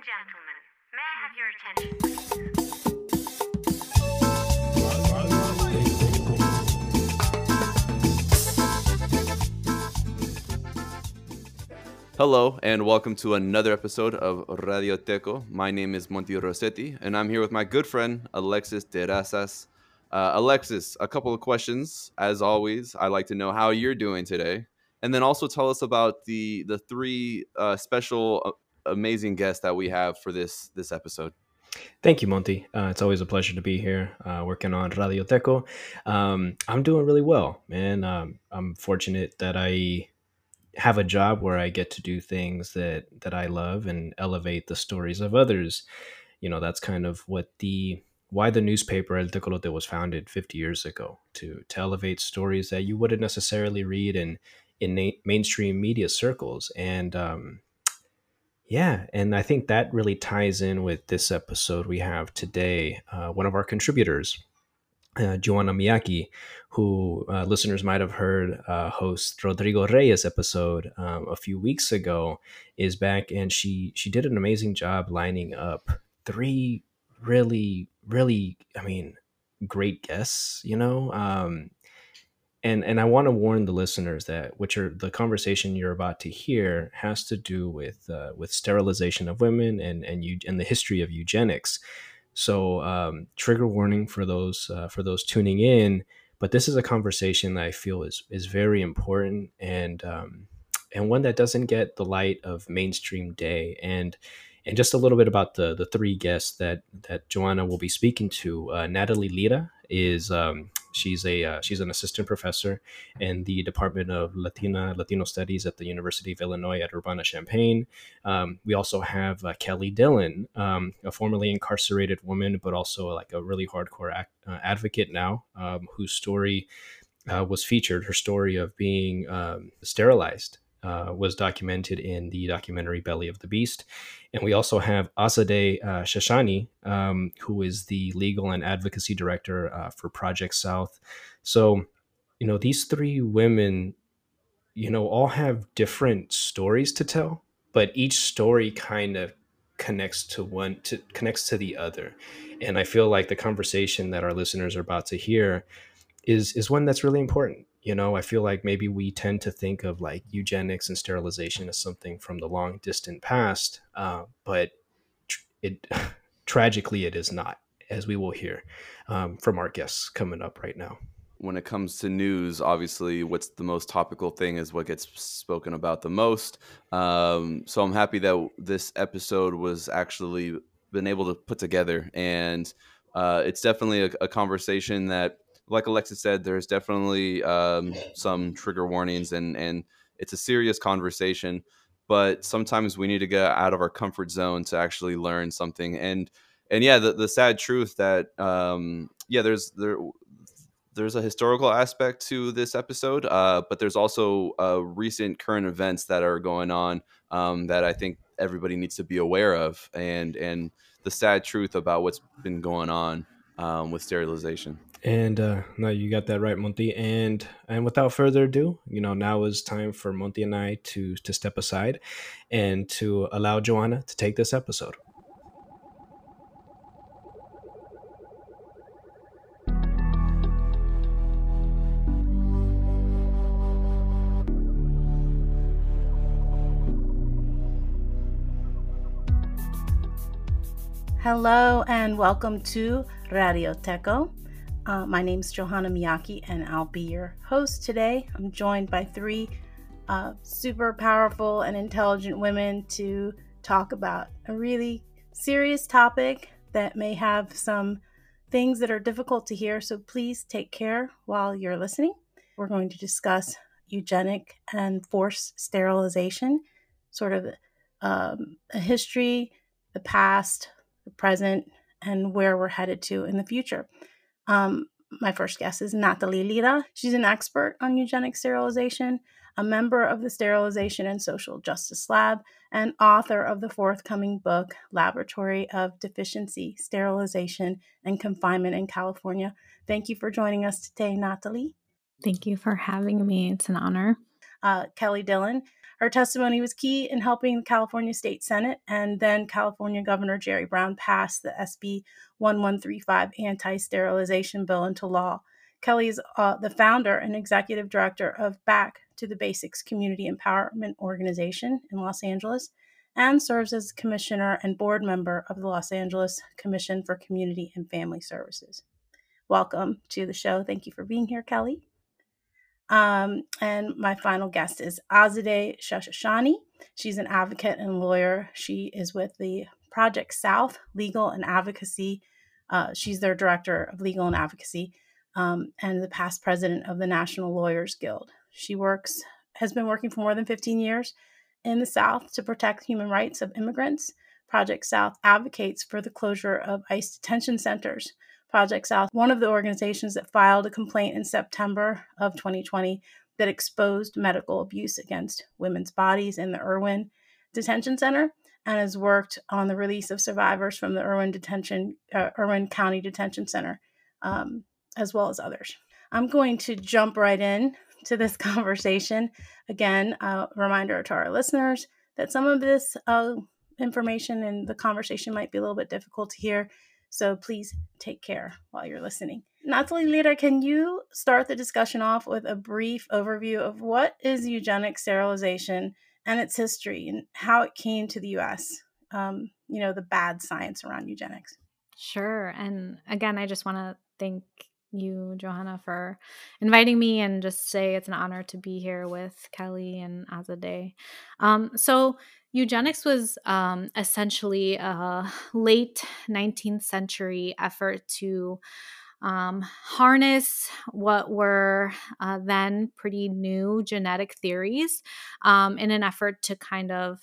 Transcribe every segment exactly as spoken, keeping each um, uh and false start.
gentlemen, may I have your attention, please? Hello, and welcome to another episode of Radio Teco. My name is Monty Rossetti, and I'm here with my good friend, Alexis Terrazas. Uh, Alexis, a couple of questions. As always, I'd like to know how you're doing today. And then also tell us about the the three uh, special, uh, amazing guests that we have for this this episode. Thank you, Monty. Uh, it's always a pleasure to be here uh, working on Radio Teco. Um, I'm doing really well, man. Um, I'm fortunate that I have a job where I get to do things that that I love and elevate the stories of others. You know, that's kind of what the why the newspaper El Tecolote was founded fifty years ago to to elevate stories that you wouldn't necessarily read in in na- mainstream media circles. And um, yeah, and I think that really ties in with this episode we have today. Uh, one of our contributors, uh, Joanna Miyaki, who uh, listeners might have heard uh, host Rodrigo Reyes episode um, a few weeks ago, is back, and she she did an amazing job lining up three really, really, I mean, great guests. You know, um, and and I want to warn the listeners that which are the conversation you're about to hear has to do with uh, with sterilization of women and and you and the history of eugenics. So um, trigger warning for those uh, for those tuning in. But this is a conversation that I feel is is very important and um, and one that doesn't get the light of mainstream day. And and just a little bit about the the three guests that that Joanna will be speaking to. Uh, Natalie Lira is um, she's a uh, she's an assistant professor in the Department of Latina Latino Studies at the University of Illinois at Urbana-Champaign. Um, we also have uh, Kelly Dillon, um, a formerly incarcerated woman, but also like a really hardcore act, uh, advocate now, um, whose story uh, was featured. Her story of being um, sterilized uh, was documented in the documentary Belly of the Beast. And we also have Azadeh uh, Shashani, um, who is the legal and advocacy director uh, for Project South. So, you know, these three women, you know, all have different stories to tell, but each story kind of connects to one to connects to the other. And I feel like the conversation that our listeners are about to hear is is one that's really important. You know, I feel like maybe we tend to think of like eugenics and sterilization as something from the long distant past, uh, but tr- it tragically it is not, as we will hear um, from our guests coming up right now. When it comes to news, obviously, what's the most topical thing is what gets spoken about the most. Um, so I'm happy that this episode was actually been able to put together, and uh, it's definitely a, a conversation that, like Alexis said, there's definitely um, some trigger warnings, and and it's a serious conversation. But sometimes we need to get out of our comfort zone to actually learn something, and and yeah, the, the sad truth that um, yeah, there's there there's a historical aspect to this episode, uh, but there's also uh, recent current events that are going on um, that I think everybody needs to be aware of, and and the sad truth about what's been going on um, with sterilization. And uh, no, you got that right, Monty. And and without further ado, you know, now is time for Monty and I to to step aside and to allow Joanna to take this episode. Hello and welcome to Radio Teco. Uh, my name is Johanna Miyaki and I'll be your host today. I'm joined by three uh, super powerful and intelligent women to talk about a really serious topic that may have some things that are difficult to hear. So please take care while you're listening. We're going to discuss eugenic and forced sterilization, sort of um, a history, the past, the present, and where we're headed to in the future. Um, my first guest is Natalie Lira. She's an expert on eugenic sterilization, a member of the Sterilization and Social Justice Lab, and author of the forthcoming book, Laboratory of Deficiency, Sterilization, and Confinement in California. Thank you for joining us today, Natalie. Thank you for having me. It's an honor. Uh, Kelly Dillon. Her testimony was key in helping the California State Senate and then California Governor Jerry Brown pass the S B eleven thirty-five anti-sterilization bill into law. Kelly is uh, the founder and executive director of Back to the Basics Community Empowerment Organization in Los Angeles, and serves as commissioner and board member of the Los Angeles Commission for Community and Family Services. Welcome to the show. Thank you for being here, Kelly. Um, and my final guest is Azadeh Shashashani. She's an advocate and lawyer. She is with the Project South Legal and Advocacy. Uh, she's their director of legal and advocacy um, and the past president of the National Lawyers Guild. She works, has been working for more than fifteen years in the South to protect human rights of immigrants. Project South advocates for the closure of ICE detention centers. Project South, one of the organizations that filed a complaint in September of twenty twenty that exposed medical abuse against women's bodies in the Irwin Detention Center, and has worked on the release of survivors from the Irwin Detention, uh, Irwin County Detention Center, um, as well as others. I'm going to jump right in to this conversation. Again, a uh, reminder to our listeners that some of this uh, information and the conversation might be a little bit difficult to hear. So please take care while you're listening. Nathalie Lira, can you start the discussion off with a brief overview of what is eugenic sterilization and its history and how it came to the U S? Um, you know, the bad science around eugenics. Sure. And again, I just want to thank you, Johanna, for inviting me, and just say it's an honor to be here with Kelly and Azadeh. Um, so eugenics was um, essentially a late nineteenth century effort to um, harness what were uh, then pretty new genetic theories um, in an effort to kind of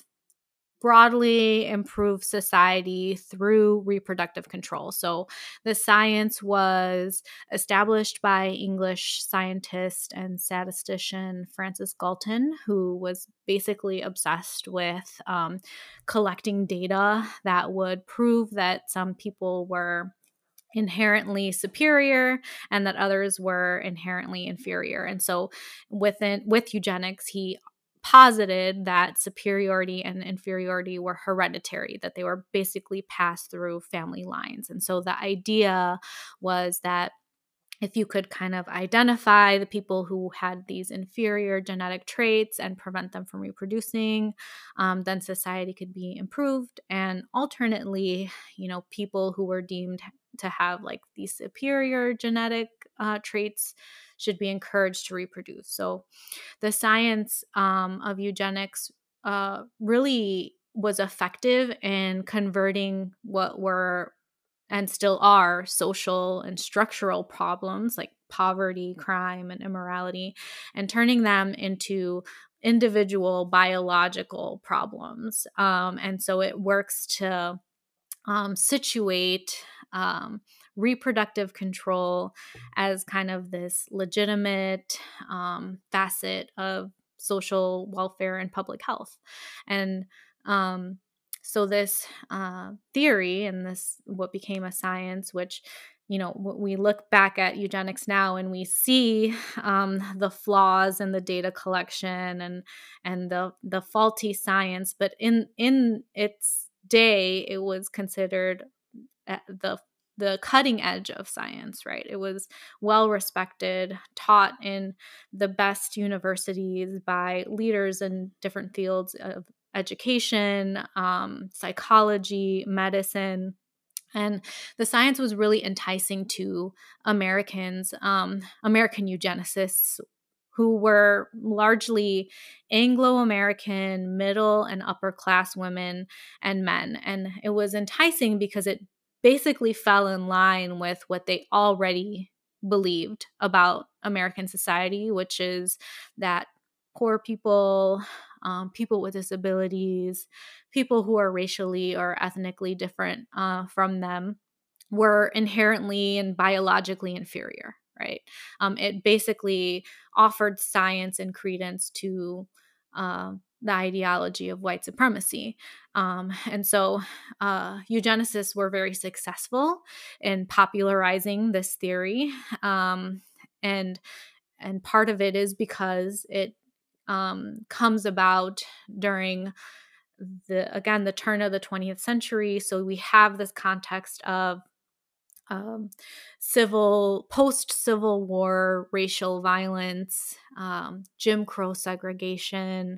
broadly improve society through reproductive control. So the science was established by English scientist and statistician Francis Galton, who was basically obsessed with um, collecting data that would prove that some people were inherently superior and that others were inherently inferior. And so within with eugenics, he posited that superiority and inferiority were hereditary, that they were basically passed through family lines. And so the idea was that if you could kind of identify the people who had these inferior genetic traits and prevent them from reproducing, um, then society could be improved. And alternately, you know, people who were deemed to have like these superior genetic uh, traits should be encouraged to reproduce. So the science um, of eugenics uh, really was effective in converting what were and still are social and structural problems like poverty, crime, and immorality, and turning them into individual biological problems. Um, and so it works to um, situate um, reproductive control as kind of this legitimate um, facet of social welfare and public health. And um, so this uh, theory and this, what became a science, which, you know, we look back at eugenics now and we see um, the flaws in the data collection and and the the faulty science, but in in its day, it was considered the the cutting edge of science, right? It was well respected, taught in the best universities by leaders in different fields of education, um, psychology, medicine. And the science was really enticing to Americans, um, American eugenicists, who were largely Anglo-American, middle and upper class women and men. And it was enticing because it basically fell in line with what they already believed about American society, which is that poor people, um, people with disabilities, people who are racially or ethnically different uh, from them were inherently and biologically inferior, right? Um, it basically offered science and credence to uh, the ideology of white supremacy. Um, and so uh, eugenicists were very successful in popularizing this theory. Um, and and part of it is because it um, comes about during the, again, the turn of the twentieth century. So we have this context of um, civil, post-Civil War racial violence, um, Jim Crow segregation,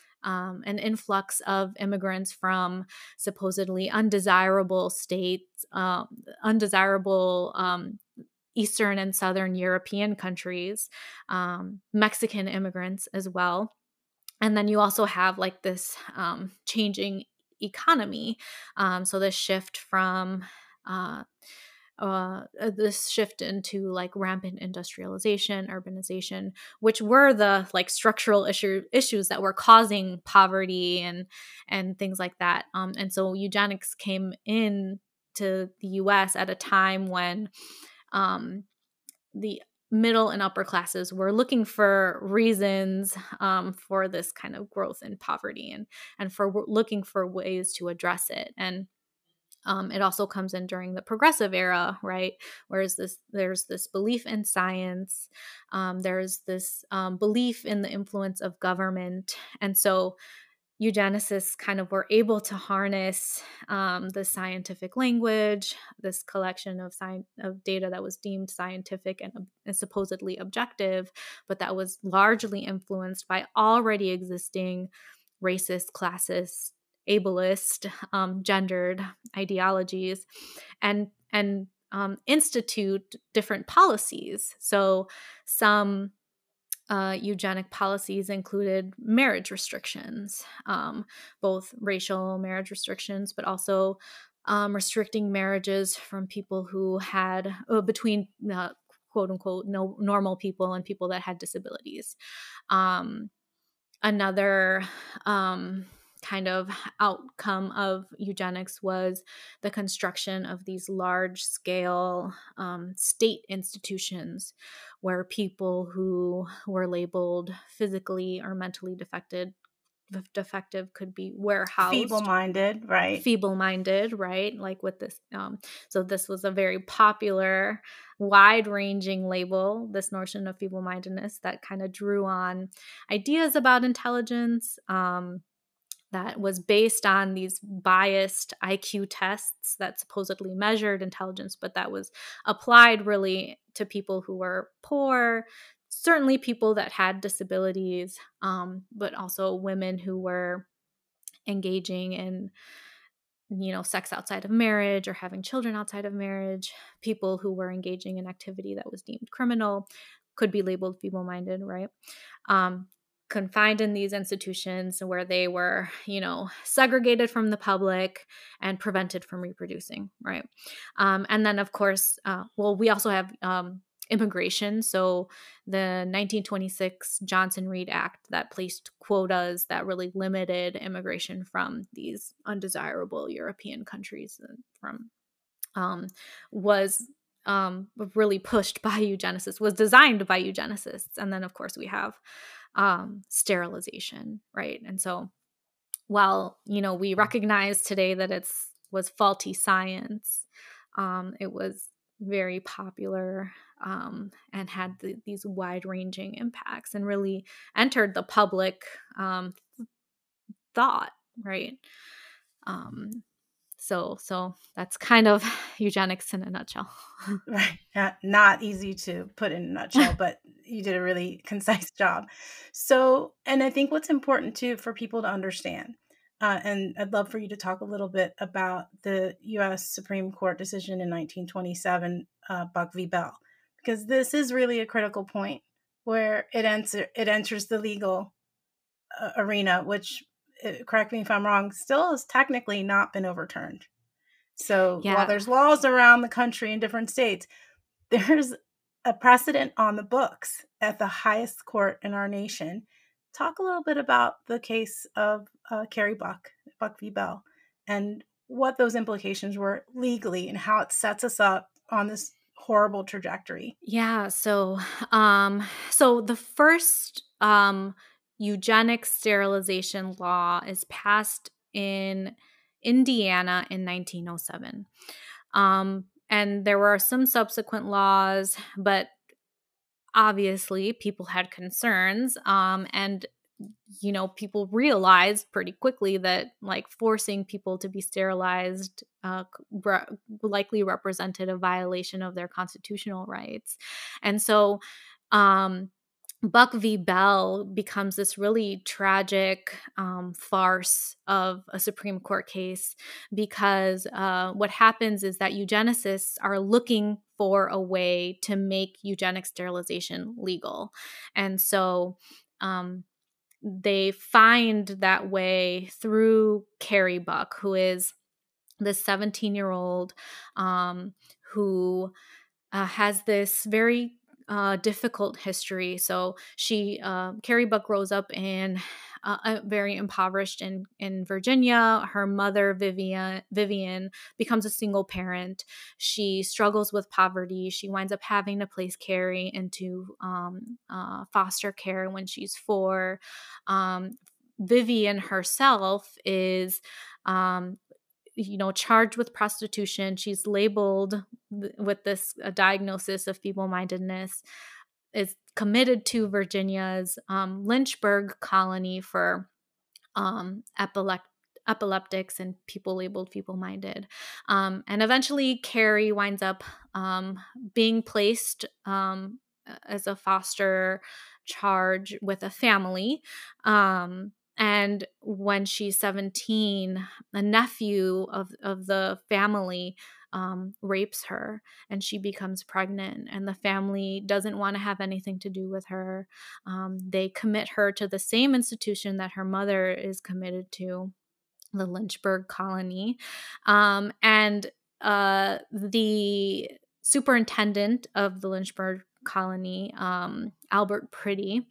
um, an influx of immigrants from supposedly undesirable states, um, undesirable um, Eastern and Southern European countries, um, Mexican immigrants as well. And then you also have like this um, changing economy. Um, so this shift from uh, uh, this shift into like rampant industrialization, urbanization, which were the like structural issue issues that were causing poverty and and things like that. Um, and so eugenics came in to the U S at a time when um, the middle and upper classes were looking for reasons um, for this kind of growth in poverty and and for w- looking for ways to address it. And um, it also comes in during the progressive era, right? Whereas this, there's this belief in science, um, there's this um, belief in the influence of government, and so eugenicists kind of were able to harness um, the scientific language, this collection of sci- of data that was deemed scientific and, and supposedly objective, but that was largely influenced by already existing racist, classist, ableist, um, gendered ideologies, and and um, institute different policies. So some uh, eugenic policies included marriage restrictions, um, both racial marriage restrictions, but also um, restricting marriages from people who had uh, between uh, quote unquote no normal people and people that had disabilities. Um, another um, kind of outcome of eugenics was the construction of these large scale um, state institutions where people who were labeled physically or mentally defected defective could be warehoused, feeble-minded, right? feeble-minded, right? Like with this, um, so this was a very popular, wide-ranging label, this notion of feeble-mindedness that kind of drew on ideas about intelligence, um, that was based on these biased I Q tests that supposedly measured intelligence, but that was applied really to people who were poor, certainly people that had disabilities, um, but also women who were engaging in, you know, sex outside of marriage or having children outside of marriage, people who were engaging in activity that was deemed criminal could be labeled feeble-minded, right? Um, confined in these institutions where they were, you know, segregated from the public and prevented from reproducing, right? Um, and then, of course, uh, well, we also have um, immigration. So the nineteen twenty-six Johnson-Reed Act that placed quotas that really limited immigration from these undesirable European countries from um, was um, really pushed by eugenicists, was designed by eugenicists. And then, of course, we have um, sterilization, right? And so while, you know, we recognize today that it's was faulty science, um, it was very popular um, and had the, these wide-ranging impacts and really entered the public um, thought, right? Um, so, so that's kind of eugenics in a nutshell. Right. Uh, Not easy to put in a nutshell, but you did a really concise job. So, and I think what's important too for people to understand, uh, and I'd love for you to talk a little bit about the U S Supreme Court decision in nineteen twenty-seven, uh, Buck v. Bell, because this is really a critical point where it, enter, it enters the legal uh, arena, which, uh, correct me if I'm wrong, still has technically not been overturned. So Yeah. while there's laws around the country in different states, there's a precedent on the books at the highest court in our nation. Talk a little bit about the case of uh, Carrie Buck, Buck v. Bell, and what those implications were legally and how it sets us up on this horrible trajectory. Yeah. So, um, so the first um, eugenic sterilization law is passed in Indiana in nineteen oh seven. Um, and there were some subsequent laws, but obviously people had concerns. Um, and you know, people realized pretty quickly that like forcing people to be sterilized uh, re- likely represented a violation of their constitutional rights. And so, um, Buck v. Bell becomes this really tragic um, farce of a Supreme Court case because uh, what happens is that eugenicists are looking for a way to make eugenic sterilization legal. And so um, they find that way through Carrie Buck, who is this seventeen-year-old um, who uh, has this very uh, difficult history. So she, uh, Carrie Buck, grows up in uh, a very impoverished in in Virginia. Her mother, Vivian, Vivian, becomes a single parent. She struggles with poverty. She winds up having to place Carrie into um, uh, foster care when she's four. Um, Vivian herself is um, you know, charged with prostitution. She's labeled th- with this uh, diagnosis of feeble-mindedness, is committed to Virginia's um, Lynchburg colony for um, epilep- epileptics and people labeled feeble-minded. Um, and eventually Carrie winds up um, being placed um, as a foster charge with a family. Um, and when she's seventeen, a nephew of, of the family um, rapes her and she becomes pregnant, and the family doesn't want to have anything to do with her. Um, they commit her to the same institution that her mother is committed to, the Lynchburg colony. Um, and uh, the superintendent of the Lynchburg colony, um, Albert Priddy,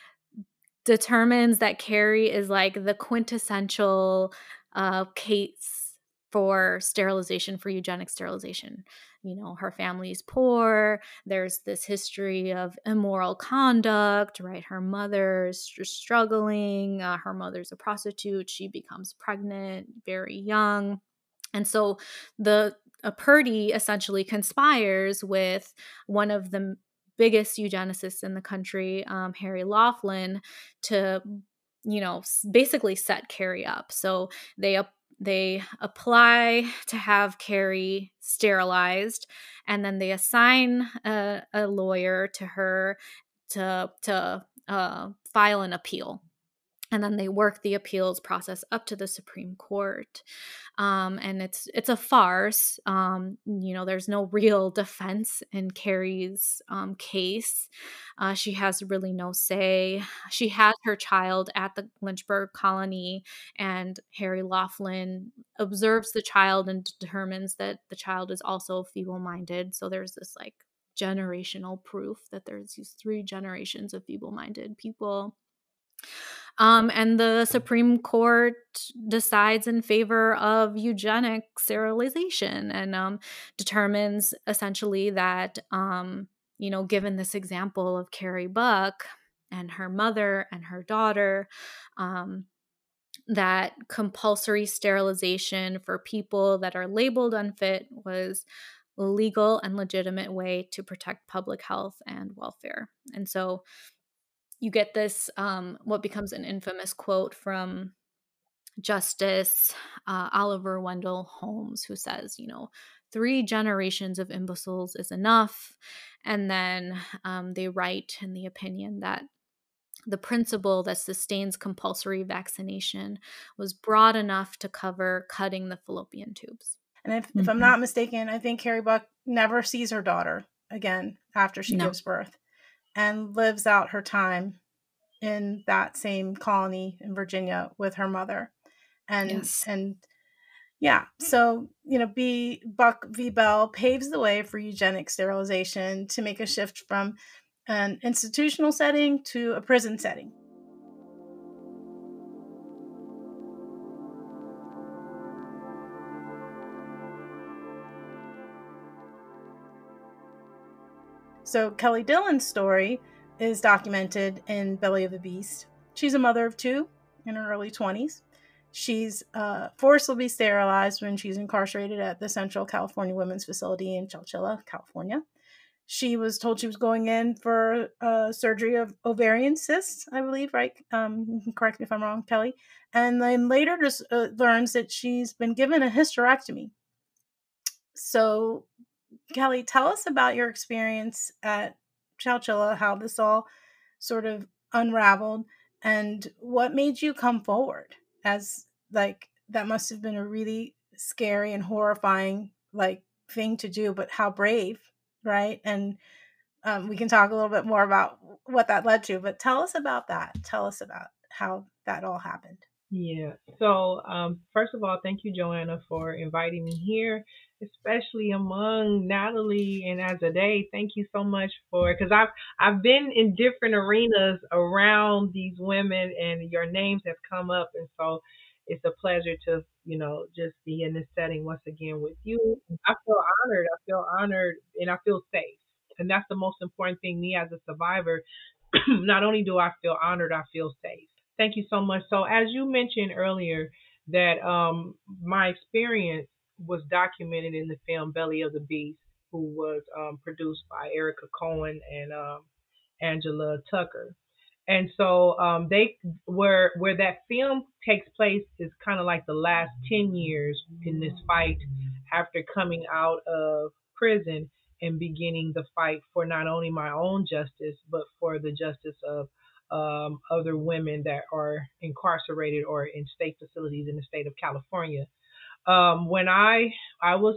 determines that Carrie is like the quintessential uh, case for sterilization, for eugenic sterilization. You know, her family's poor. There's this history of immoral conduct, right? Her mother's just struggling. Uh, her mother's a prostitute. She becomes pregnant very young. And so the uh, Purdy essentially conspires with one of the biggest eugenicists in the country, um, Harry Laughlin, to, you know, basically set Carrie up. So they uh, they apply to have Carrie sterilized, and then they assign a, a lawyer to her to to uh, file an appeal. And then they work the appeals process up to the Supreme Court. Um, and it's it's a farce. Um, you know, there's no real defense in Carrie's um, case. Uh, she has really no say. She has her child at the Lynchburg colony, and Harry Laughlin observes the child and determines that the child is also feeble-minded. So there's this like generational proof that there's these three generations of feeble-minded people. Um, and the Supreme Court decides in favor of eugenic sterilization and um, determines essentially that, um, you know, given this example of Carrie Buck and her mother and her daughter, um, that compulsory sterilization for people that are labeled unfit was a legal and legitimate way to protect public health and welfare. And so you get this, um, what becomes an infamous quote from Justice uh, Oliver Wendell Holmes, who says, you know, three generations of imbeciles is enough. And then um, they write in the opinion that the principle that sustains compulsory vaccination was broad enough to cover cutting the fallopian tubes. And if, mm-hmm. if I'm not mistaken, I think Carrie Buck never sees her daughter again after she no. gives birth, and lives out her time in that same colony in Virginia with her mother. And, yes. and yeah, so, you know, B Buck v. Bell paves the way for eugenic sterilization to make a shift from an institutional setting to a prison setting. So Kelly Dillon's story is documented in Belly of the Beast. She's a mother of two in her early twenties. She's uh, forcibly sterilized when she's incarcerated at the Central California Women's Facility in Chowchilla, California. she was told she was going in for uh, surgery of ovarian cysts, I believe, right? Um, you can correct me if I'm wrong, Kelly. And then later just uh, learns that she's been given a hysterectomy. So, Kelly, tell us about your experience at Chowchilla, how this all sort of unraveled, and what made you come forward, as like that must have been a really scary and horrifying like thing to do, but how brave, right? And um, we can talk a little bit more about what that led to, but tell us about that. Tell us about how that all happened. Yeah. So, um, first of all, thank you, Joanna, for inviting me here, especially among Natalie and Azadeh. Thank you so much for, because I've I've been in different arenas around these women, and your names have come up, and so it's a pleasure to, you know, just be in this setting once again with you. I feel honored. I feel honored, and I feel safe, and that's the most important thing. Me as a survivor, not only do I feel honored, I feel safe. Thank you so much. So, as you mentioned earlier, that um, my experience was documented in the film Belly of the Beast, who was um, produced by Erica Cohen and um, Angela Tucker. And so um, they where where that film takes place is kind of like the last ten years in this fight after coming out of prison and beginning the fight for not only my own justice but for the justice of um, other women that are incarcerated or in state facilities in the state of California. Um, when I I was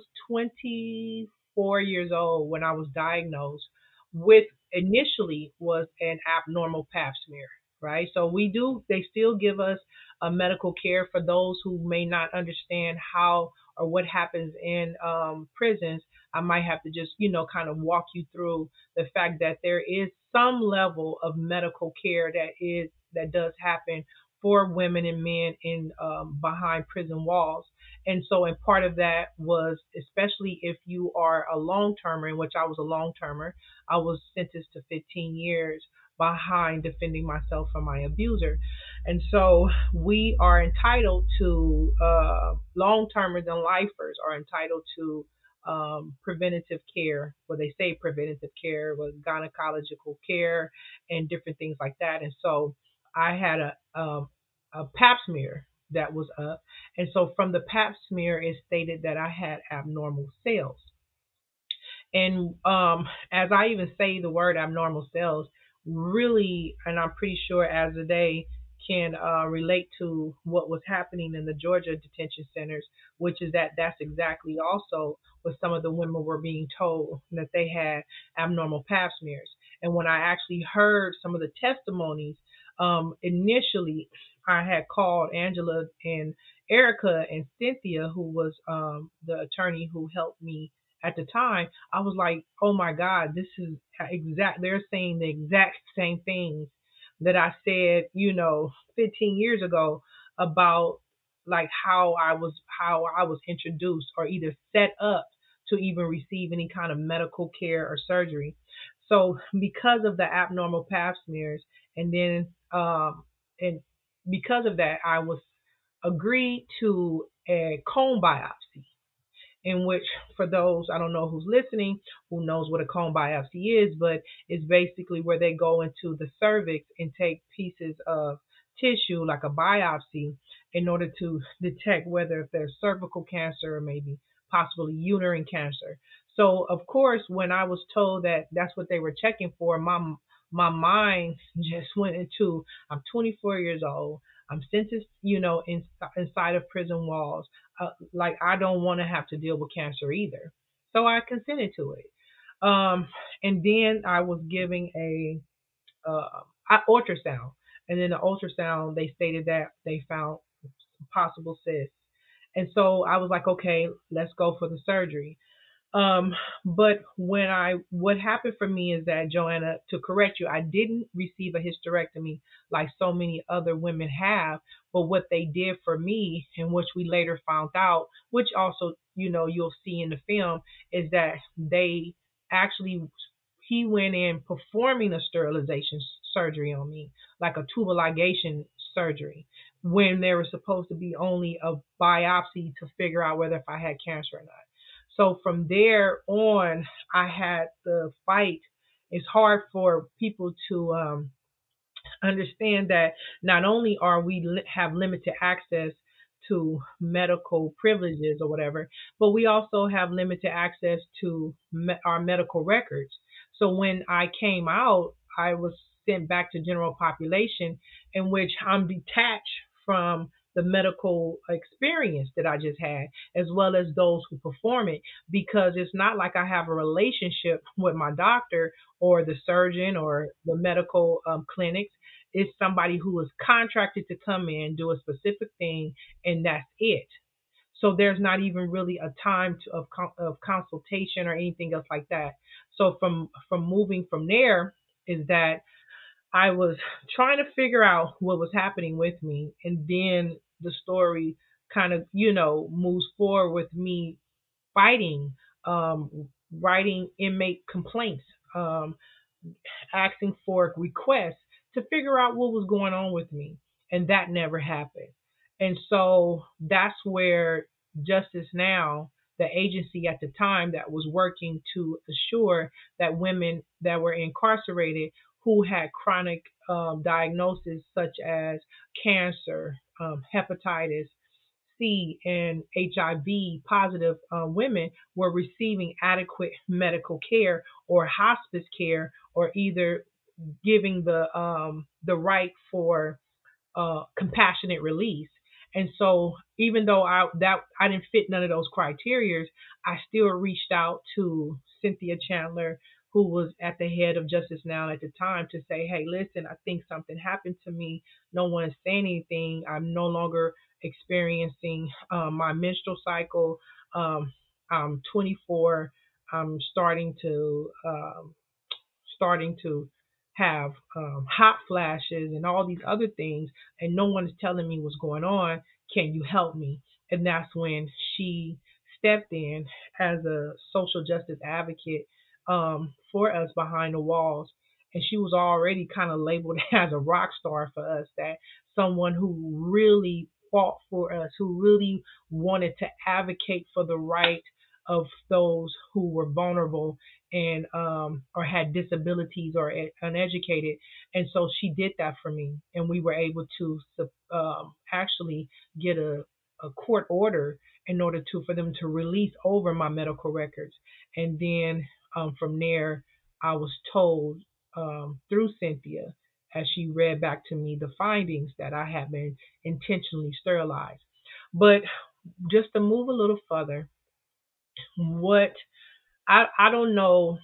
twenty-four years old when I was diagnosed with initially was an abnormal pap smear, right? So we do they still give us a medical care for those who may not understand how or what happens in um, prisons. I might have to just, you know, kind of walk you through the fact that there is some level of medical care that is that does happen for women and men in um, behind prison walls. And so, and part of that was, especially if you are a long termer, in which I was a long termer, I was sentenced to fifteen years behind defending myself from my abuser. And so we are entitled to, uh, long termers and lifers are entitled to um, preventative care, where they say preventative care was gynecological care and different things like that. And so I had a, um, a pap smear that was up. And so from the pap smear, it stated that I had abnormal cells. And um, as I even say the word abnormal cells, really, and I'm pretty sure Azadeh can uh, relate to what was happening in the Georgia detention centers, which is that that's exactly also what some of the women were being told, that they had abnormal pap smears. And when I actually heard some of the testimonies, um, initially I had called Angela and Erica and Cynthia, who was um, the attorney who helped me at the time. I was like, oh my God, this is exact. They're saying the exact same things that I said, you know, fifteen years ago about like how I was, how I was introduced or either set up to even receive any kind of medical care or surgery. So because of the abnormal pap smears, and then um, and because of that, I was agreed to a cone biopsy, in which, for those, I don't know who's listening, who knows what a cone biopsy is, but it's basically where they go into the cervix and take pieces of tissue, like a biopsy, in order to detect whether if there's cervical cancer or maybe possibly uterine cancer. So, of course, when I was told that that's what they were checking for, my my mind just went into, I'm twenty-four years old. I'm sentenced, you know, in, inside of prison walls. Uh, like, I don't want to have to deal with cancer either. So I consented to it. Um, and then I was giving a uh, ultrasound. And then the ultrasound, they stated that they found possible cysts. And so I was like, okay, let's go for the surgery. Um, but when I, what happened for me is that, Joanna, to correct you, I didn't receive a hysterectomy like so many other women have. But what they did for me, and which we later found out, which also, you know, you'll see in the film, is that they actually, he went in performing a sterilization surgery on me, like a tubal ligation surgery, when there was supposed to be only a biopsy to figure out whether if I had cancer or not. So from there on, I had the fight. It's hard for people to um, understand that not only are we li- have limited access to medical privileges or whatever, but we also have limited access to me- our medical records. So when I came out, I was sent back to general population, in which I'm detached from the medical experience that I just had, as well as those who perform it, because it's not like I have a relationship with my doctor or the surgeon or the medical um, clinics. It's somebody who is contracted to come in, do a specific thing, and that's it. So there's not even really a time to, of, of consultation or anything else like that. So from from moving from there is that I was trying to figure out what was happening with me, and then the story kind of, you know, moves forward with me fighting, um, writing inmate complaints, um, asking for requests to figure out what was going on with me. And that never happened. And so that's where Justice Now, the agency at the time that was working to assure that women that were incarcerated who had chronic um, diagnoses such as cancer, um, hepatitis, C, and H I V positive uh, women were receiving adequate medical care or hospice care, or either giving the um, the right for uh, compassionate release. And so, even though I that I didn't fit none of those criteria, I still reached out to Cynthia Chandler, who was at the head of Justice Now at the time, to say, "Hey, listen, I think something happened to me. No one's saying anything. I'm no longer experiencing um, my menstrual cycle. Um, I'm twenty-four. I'm starting to um, starting to have um, hot flashes and all these other things, and no one is telling me what's going on. Can you help me?" And that's when she stepped in as a social justice advocate um, for us behind the walls. And she was already kind of labeled as a rock star for us, that someone who really fought for us, who really wanted to advocate for the right of those who were vulnerable and um, or had disabilities or e- uneducated. And so she did that for me, and we were able to um, actually get a, a court order in order to for them to release over my medical records. And then um, from there, I was told um, through Cynthia, as she read back to me the findings, that I had been intentionally sterilized. But just to move a little further, what I I don't know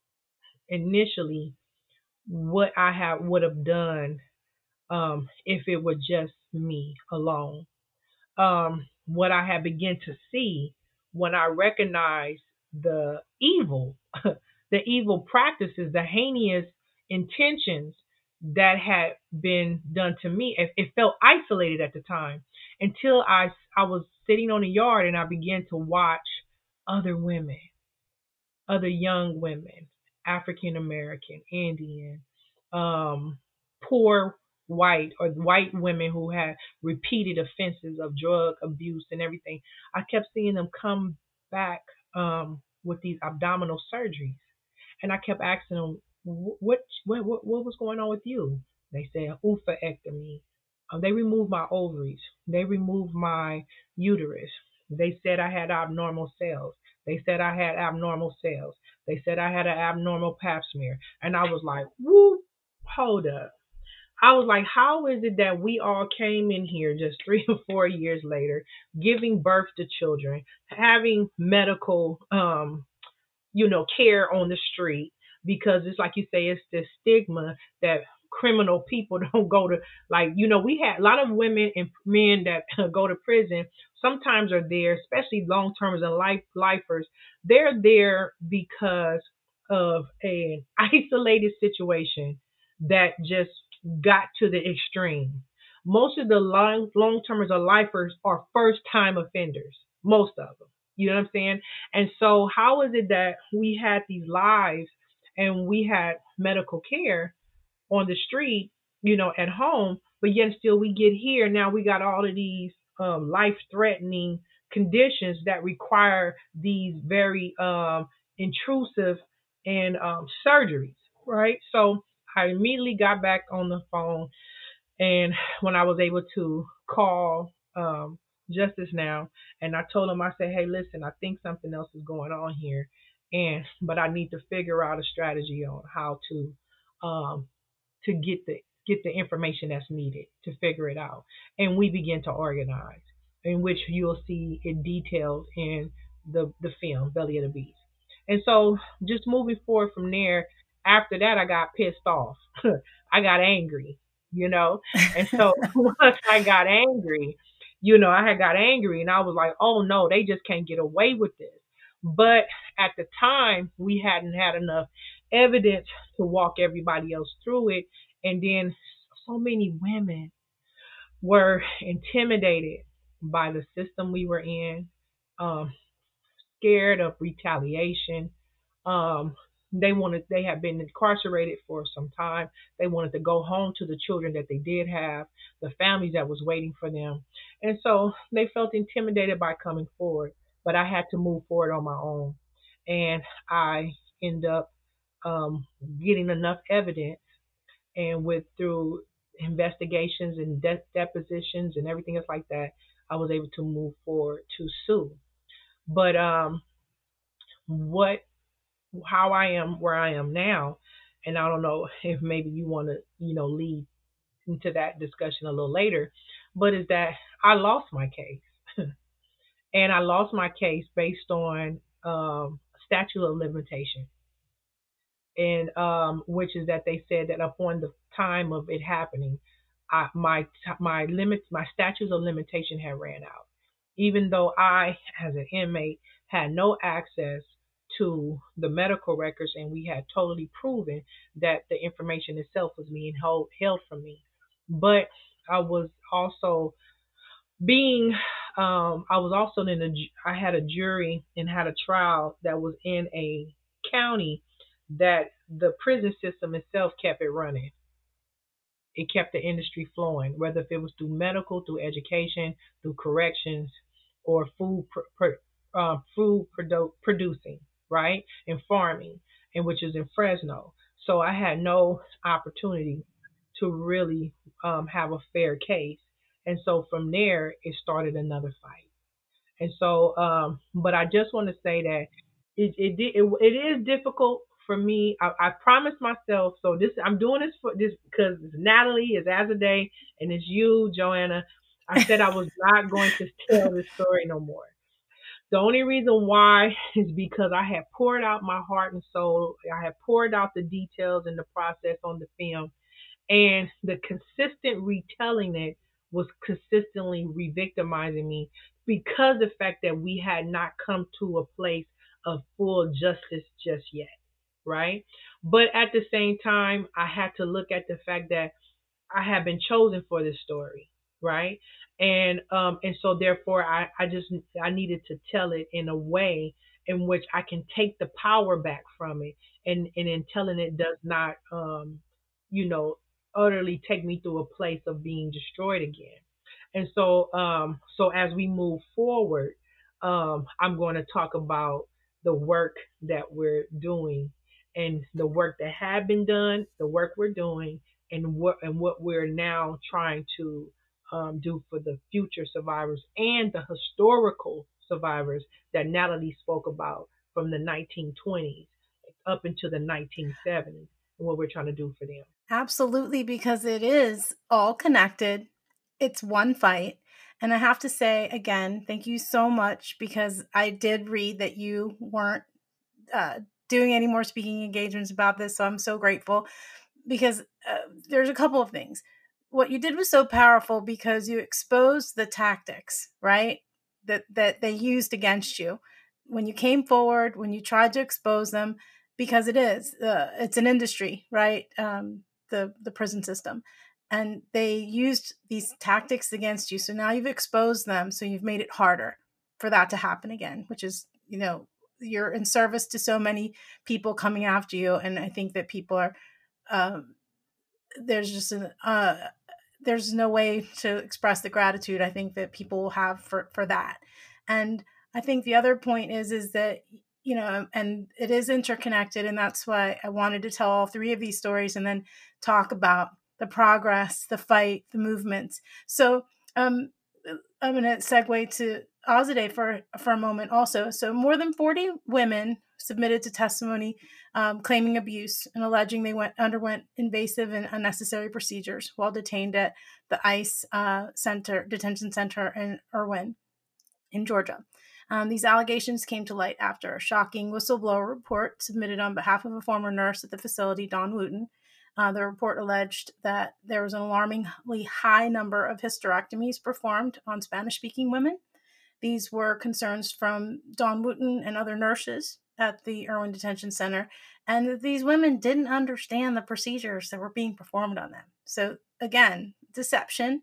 initially what I have would have done um, if it were just me alone. Um, what I had begun to see when I recognized the evil, the evil practices, the heinous intentions that had been done to me. It, it felt isolated at the time until I I was sitting on the yard and I began to watch other women, other young women, African American, Indian, um, poor white or white women who had repeated offenses of drug abuse and everything. I kept seeing them come back um, with these abdominal surgeries, and I kept asking them, "What, what, what, what was going on with you?" They said oophorectomy. Um, they removed my ovaries. They removed my uterus. They said I had abnormal cells. They said I had abnormal cells. They said I had an abnormal pap smear. And I was like, whoop, hold up. I was like, how is it that we all came in here just three or four years later, giving birth to children, having medical, um, you know, care on the street? Because it's like you say, it's the stigma that criminal people don't go to, like, you know, we had a lot of women and men that go to prison sometimes are there, especially long termers and life lifers. They're there because of an isolated situation that just got to the extreme. Most of the long long termers or lifers are first time offenders. Most of them. You know what I'm saying? And so how is it that we had these lives and we had medical care on the street, you know, at home, but yet still we get here. Now we got all of these um, life threatening conditions that require these very um, intrusive and um, surgeries, right? So I immediately got back on the phone, and when I was able to call um, Justice Now, and I told him, I said, hey, listen, I think something else is going on here, and but I need to figure out a strategy on how to um, to get the get the information that's needed to figure it out. And we begin to organize, in which you'll see it detailed in the the film Belly of the Beast. And so just moving forward from there, after that I got pissed off. I got angry, you know. And so once I got angry, you know, I had got angry and I was like, oh no, they just can't get away with this. But at the time, we hadn't had enough evidence to walk everybody else through it. And then so many women were intimidated by the system we were in, um, scared of retaliation. Um, they wanted, they had been incarcerated for some time. They wanted to go home to the children that they did have, the families that was waiting for them. And so they felt intimidated by coming forward, but I had to move forward on my own. And I end up um, getting enough evidence, and with through investigations and de- depositions and everything else like that, I was able to move forward to sue. But um, what, how I am where I am now, and I don't know if maybe you want to, you know, lead into that discussion a little later, but is that I lost my case, and I lost my case based on um, statute of limitation, and um, which is that they said that upon the time of it happening, I, my my limits, my statutes of limitation had ran out, even though I, as an inmate, had no access to the medical records, and we had totally proven that the information itself was being held, held from me. But I was also being, um, I was also in a, I had a jury and had a trial that was in a county that the prison system itself kept it running. It kept the industry flowing, whether if it was through medical, through education, through corrections, or food pr- pr- uh, food produ- producing, right, and farming, and which is in Fresno. So I had no opportunity to really um, have a fair case, and so from there it started another fight. And so, um, but I just want to say that it it it, it is difficult for me. I, I promised myself. So this I'm doing this for this because it's Natalie, it's Azadeh, and it's you, Joanna. I said I was not going to tell this story no more. The only reason why is because I had poured out my heart and soul. I had poured out the details and the process on the film, and the consistent retelling it was consistently re-victimizing me because the fact that we had not come to a place of full justice just yet, right? But at the same time, I had to look at the fact that I have been chosen for this story, right? And um and so therefore I, I just I needed to tell it in a way in which I can take the power back from it, and, and in telling it does not um you know utterly take me through a place of being destroyed again. And so um so as we move forward, um I'm going to talk about the work that we're doing, and the work that had been done, the work we're doing, and what and what we're now trying to um, do for the future survivors and the historical survivors that Natalie spoke about from the nineteen twenties up into the nineteen seventies, and what we're trying to do for them. Absolutely, because it is all connected. It's one fight. And I have to say again, thank you so much, because I did read that you weren't uh, doing any more speaking engagements about this. So I'm so grateful, because uh, there's a couple of things. What you did was so powerful because you exposed the tactics, right? That that they used against you when you came forward, when you tried to expose them, because it is uh, it's an industry, right? Um, the the prison system, and they used these tactics against you. So now you've exposed them, so you've made it harder for that to happen again, which is, you know, you're in service to so many people coming after you, and I think that people are. Um, there's just an uh, there's no way to express the gratitude I think that people will have for for that. And I think the other point is, is that, you know, and it is interconnected. And that's why I wanted to tell all three of these stories and then talk about the progress, the fight, the movements. So um, I'm going to segue to Azadeh for, for a moment also. So more than forty women submitted to testimony um, claiming abuse and alleging they went underwent invasive and unnecessary procedures while detained at the ICE uh, center detention center in Irwin, in Georgia. Um, these allegations came to light after a shocking whistleblower report submitted on behalf of a former nurse at the facility, Dawn Wooten. Uh, the report alleged that there was an alarmingly high number of hysterectomies performed on Spanish-speaking women. These were concerns from Dawn Wooten and other nurses at the Irwin Detention Center, and these women didn't understand the procedures that were being performed on them. So again, deception,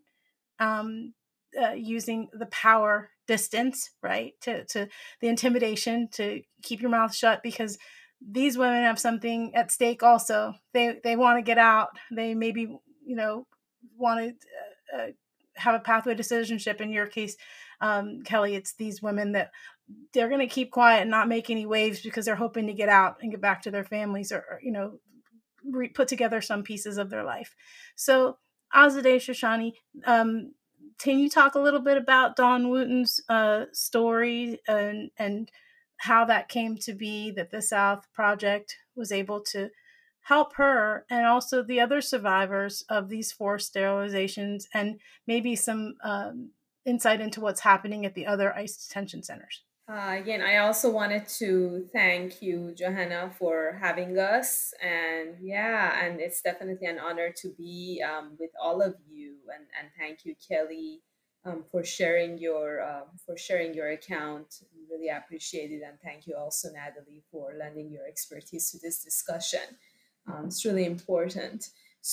um, uh, using the power distance, right, to, to the intimidation to keep your mouth shut, because these women have something at stake also. They they want to get out. They maybe, you know, want to uh, have a pathway to citizenship. In your case, um, Kelly, it's these women that they're going to keep quiet and not make any waves because they're hoping to get out and get back to their families, or, or you know, re- put together some pieces of their life. So Azadeh Shoshani, um, can you talk a little bit about Dawn Wooten's uh, story and and how that came to be, that the South Project was able to help her and also the other survivors of these forced sterilizations, and maybe some um, insight into what's happening at the other ICE detention centers? Uh, again, I also wanted to thank you, Johanna, for having us. And yeah, and it's definitely an honor to be um, with all of you. And, and thank you, Kelly, um, for sharing your um, for sharing your account. Really appreciate it. And thank you also, Natalie, for lending your expertise to this discussion. Um, it's really important.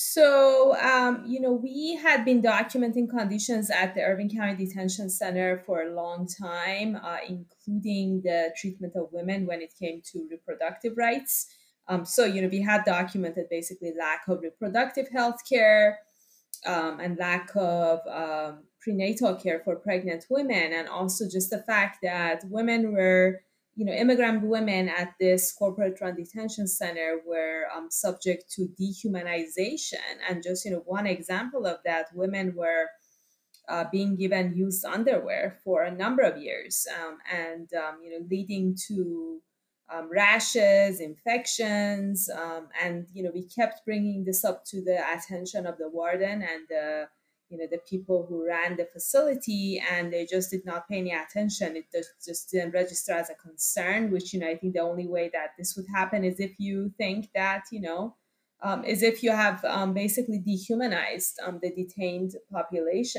So, um, you know, we had been documenting conditions at the Irving County Detention Center for a long time, uh, including the treatment of women when it came to reproductive rights. Um, so, you know, we had documented basically lack of reproductive health care um, and lack of um, prenatal care for pregnant women, and also just the fact that women were you know, immigrant women at this corporate run detention center were um, subject to dehumanization. And just, you know, one example of that, women were uh, being given used underwear for a number of years um, and, um, you know, leading to um, rashes, infections. Um, and, you know, we kept bringing this up to the attention of the warden and the you know, the people who ran the facility, and they just did not pay any attention. It just, just didn't register as a concern, which, you know, I think the only way that this would happen is if you think that, you know, um, is if you have um, basically dehumanized um, the detained population.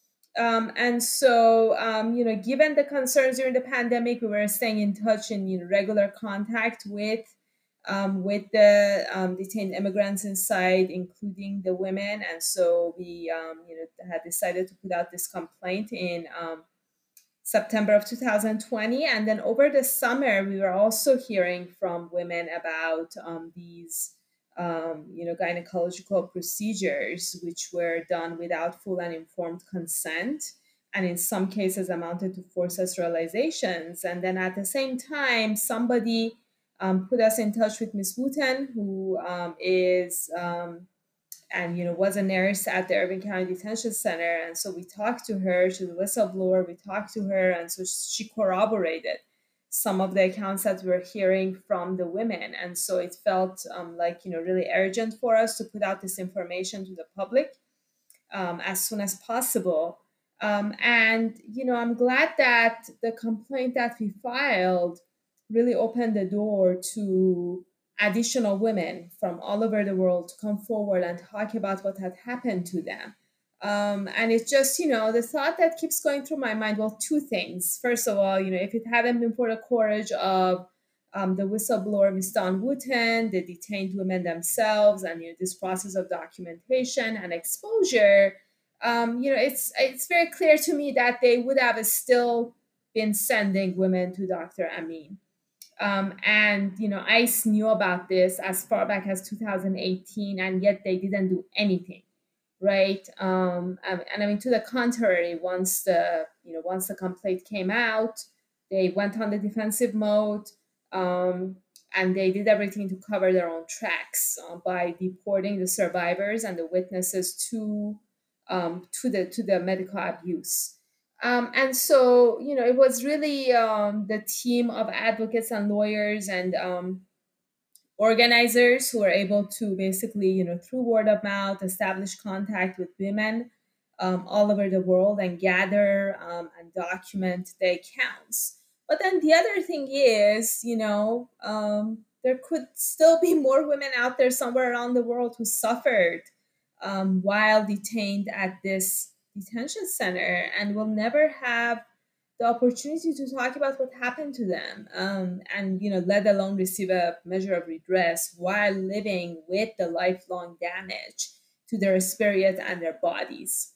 Um, and so, um, you know, given the concerns during the pandemic, we were staying in touch in you know, regular contact with Um, with the um, detained immigrants inside, including the women. And so we, um, you know, had decided to put out this complaint in um, September of two thousand twenty. And then over the summer, we were also hearing from women about um, these, um, you know, gynecological procedures, which were done without full and informed consent, and in some cases amounted to forced sterilizations. And then at the same time, somebody Um, put us in touch with Miss Wooten, who um, is um, and you know was a nurse at the Irving County Detention Center. And so we talked to her. She's a whistleblower. We talked to her, and so she corroborated some of the accounts that we were hearing from the women. And so it felt um, like you know really urgent for us to put out this information to the public um, as soon as possible. Um, and you know I'm glad that the complaint that we filed really opened the door to additional women from all over the world to come forward and talk about what had happened to them. Um, and it's just, you know, the thought that keeps going through my mind, well, two things. First of all, you know, if it hadn't been for the courage of um, the whistleblower, Miss Dawn Wooten, the detained women themselves, and, you know, this process of documentation and exposure, um, you know, it's it's very clear to me that they would have still been sending women to Doctor Amin. Um, and, you know, ICE knew about this as far back as two thousand eighteen, and yet they didn't do anything, right? Um, and, and I mean, to the contrary, once the, you know, once the complaint came out, they went on the defensive mode, um, and they did everything to cover their own tracks uh, by deporting the survivors and the witnesses to um, to the to the medical abuse. Um, and so, you know, it was really um, the team of advocates and lawyers and um, organizers who were able to basically, you know, through word of mouth, establish contact with women um, all over the world and gather um, and document the accounts. But then the other thing is, you know, um, there could still be more women out there somewhere around the world who suffered um, while detained at this detention center and will never have the opportunity to talk about what happened to them, um, and you know, let alone receive a measure of redress while living with the lifelong damage to their spirit and their bodies.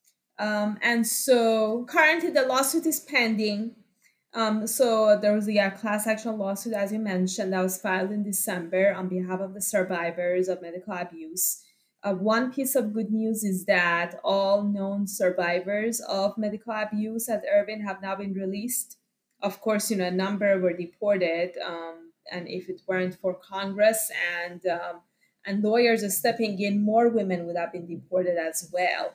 Um, and so currently the lawsuit is pending. Um, so there was a yeah, class action lawsuit, as you mentioned, that was filed in December on behalf of the survivors of medical abuse. Uh, one piece of good news is that all known survivors of medical abuse at Irving have now been released. Of course, you know, a number were deported, um, and if it weren't for Congress and um, and lawyers stepping in, more women would have been deported as well.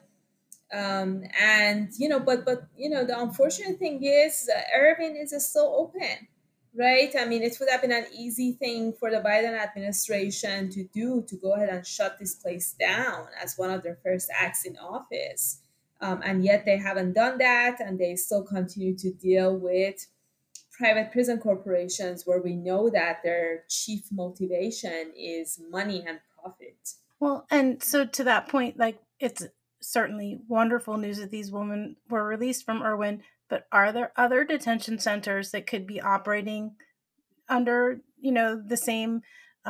Um, and you know, but but you know, the unfortunate thing is uh, Irving is uh, still open, right? I mean, it would have been an easy thing for the Biden administration to do, to go ahead and shut this place down as one of their first acts in office, um, and yet they haven't done that, and they still continue to deal with private prison corporations where we know that their chief motivation is money and profit. Well, and so to that point, like, it's certainly wonderful news that these women were released from Irwin, but are there other detention centers that could be operating under, you know, the same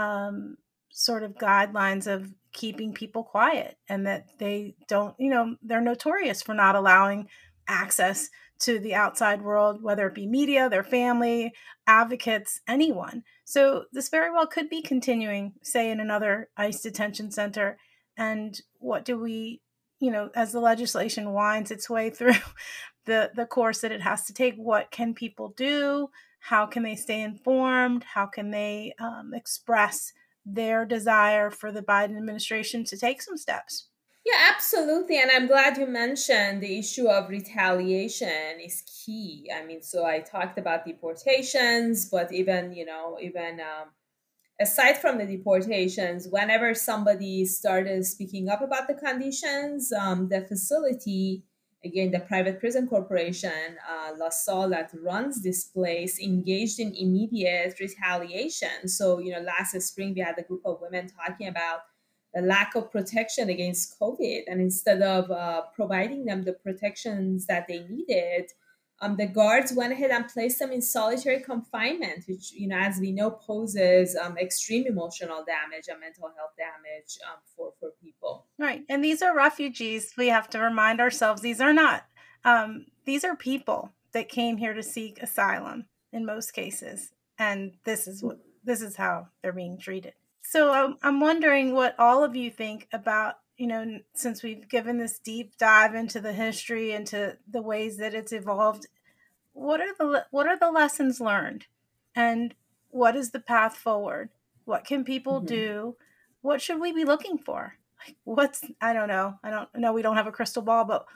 um, sort of guidelines of keeping people quiet, and that they don't, you know, they're notorious for not allowing access to the outside world, whether it be media, their family, advocates, anyone. So this very well could be continuing, say, in another ICE detention center. And what do we, you know, as the legislation winds its way through the, the course that it has to take, what can people do? How can they stay informed? How can they um, express their desire for the Biden administration to take some steps? Yeah, absolutely. And I'm glad you mentioned the issue of retaliation is key. I mean, so I talked about deportations, but even, you know, even um, aside from the deportations, whenever somebody started speaking up about the conditions, um, the facility, again, the private prison corporation, uh, La Salle, that runs this place, engaged in immediate retaliation. So, you know, last spring, we had a group of women talking about the lack of protection against COVID. And instead of uh, providing them the protections that they needed, um, the guards went ahead and placed them in solitary confinement, which, you know, as we know, poses um, extreme emotional damage and mental health damage um, for, for people. Right. And these are refugees. We have to remind ourselves these are not, um, these are people that came here to seek asylum in most cases. And this is what, this is how they're being treated. So I'm, I'm wondering what all of you think about, you know, since we've given this deep dive into the history, into the ways that it's evolved, what are the what are the lessons learned, and what is the path forward? What can people mm-hmm. do? What should we be looking for? Like, what's I don't know. I don't know. We don't have a crystal ball, but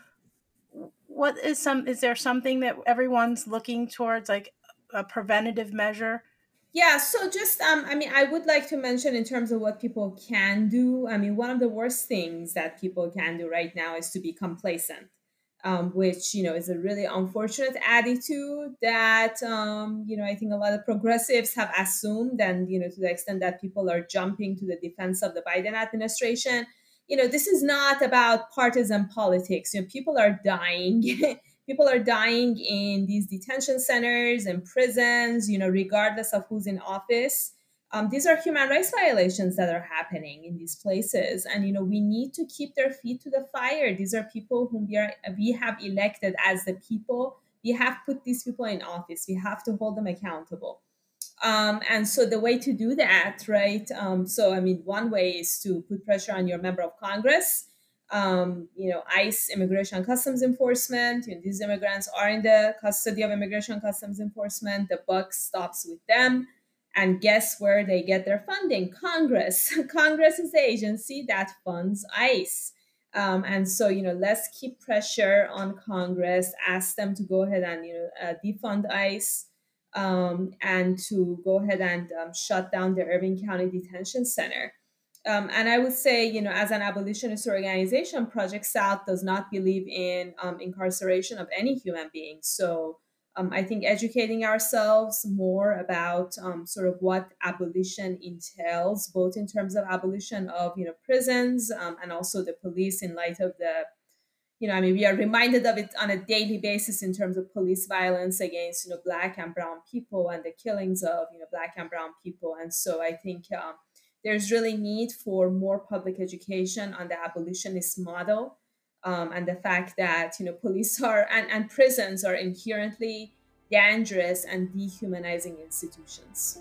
what is some? Is there something that everyone's looking towards, like a preventative measure? Yeah, so just, um, I mean, I would like to mention in terms of what people can do. I mean, one of the worst things that people can do right now is to be complacent, um, which, you know, is a really unfortunate attitude that, um, you know, I think a lot of progressives have assumed. And, you know, to the extent that people are jumping to the defense of the Biden administration, you know, this is not about partisan politics. You know, people are dying. People are dying in these detention centers and prisons, you know, regardless of who's in office. Um, these are human rights violations that are happening in these places. And, you know, we need to keep their feet to the fire. These are people whom we, are, we have elected as the people. We have put these people in office. We have to hold them accountable. Um, and so the way to do that, right? Um, so, I mean, one way is to put pressure on your member of Congress. Um, you know, ICE, Immigration Customs Enforcement. You know, these immigrants are in the custody of Immigration Customs Enforcement. The buck stops with them. And guess where they get their funding? Congress. Congress is the agency that funds ICE. Um, and so, you know, let's keep pressure on Congress, ask them to go ahead and, you know, uh, defund ICE, um, and to go ahead and um, shut down the Irving County Detention Center. Um, and I would say, you know, as an abolitionist organization, Project South does not believe in um, incarceration of any human being. So um, I think educating ourselves more about um, sort of what abolition entails, both in terms of abolition of, you know, prisons um, and also the police in light of the, you know, I mean, we are reminded of it on a daily basis in terms of police violence against, you know, Black and brown people and the killings of, you know, Black and brown people. And so I think um, there's really need for more public education on the abolitionist model, um, and the fact that, you know, police are and, and prisons are inherently dangerous and dehumanizing institutions.